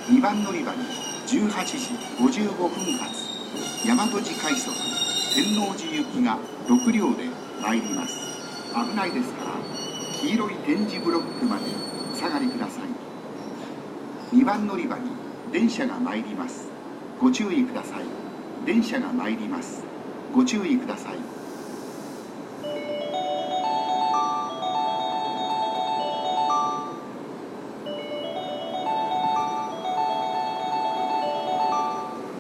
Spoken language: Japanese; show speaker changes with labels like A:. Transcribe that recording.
A: 2番乗り場に18時55分発大和路快速天王寺行きが6両で参ります。危ないですから黄色い点字ブロックまでお下がりください。2番乗り場に電車が参ります。ご注意ください。電車が参ります。ご注意ください。